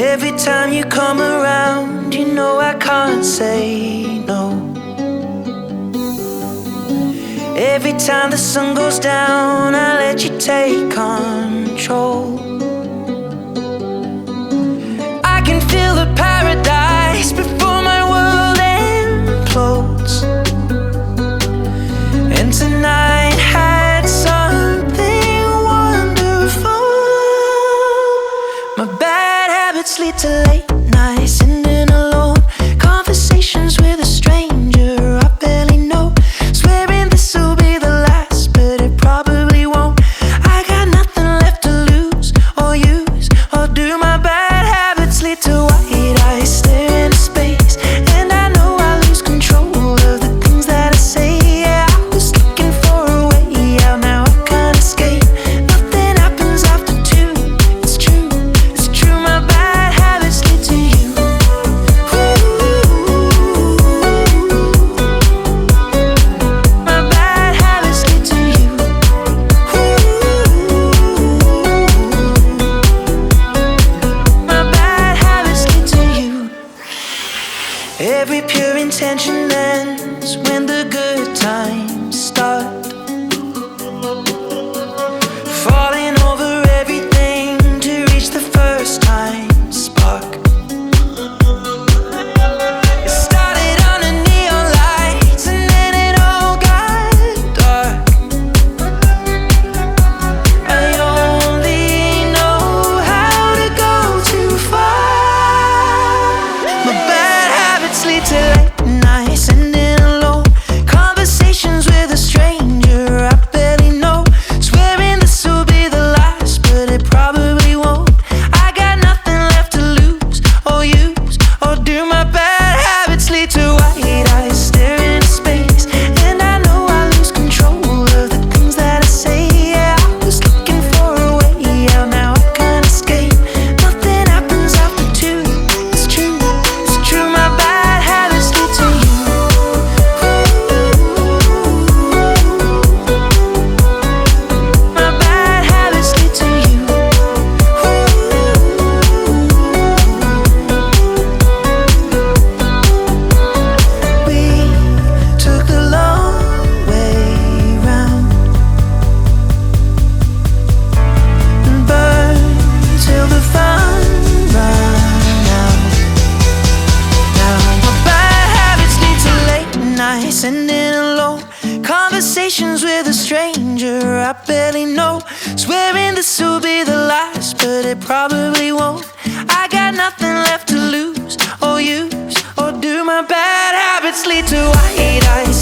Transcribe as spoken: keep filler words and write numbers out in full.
Every time you come around, you know I can't say no. Every time the sun goes down, I let you take control. I can feel the paradise before my world implodes. And tonight had something wonderful. My bad habits lead to late nights, ending alone. Conversations with a stranger I barely know. Swearing this will be the last, but it probably won't. I got nothing left to lose or use or do. My bad habits lead to white eyes staring into space, and I know I lose control of the things that I say. Yeah, I was looking for a way out, now I can't escape. Nothing happens after two. It's true, it's true. My bad habits lead to you. My bad habits lead to you. My bad habits lead to you. Every pure intention ends when the good times start. Falling over everything to reach the first time spark. It started under neon lights and then it all got dark. I only know how to go too far. My bad habits lead to late nights, ending alone. Conversations with a stranger I barely know. Swearing this will be the last, but it probably won't. I got nothing left to lose or use or do. My bad habits lead to white eyes staring into space, and I know I lose control of the things that I say. Yeah, I was looking for a way out, now I can't escape. Nothing happens after two. It's true, it's true. My bad habits lead to you. My bad habits lead to you. We took the long way round and burned till the fun ran out. Now my bad habits lead to late nights, ending alone. Conversations with a stranger I barely know. Swearing this will be the last, but it probably won't. I got nothing left to lose or use or do. My bad habits lead to white eyes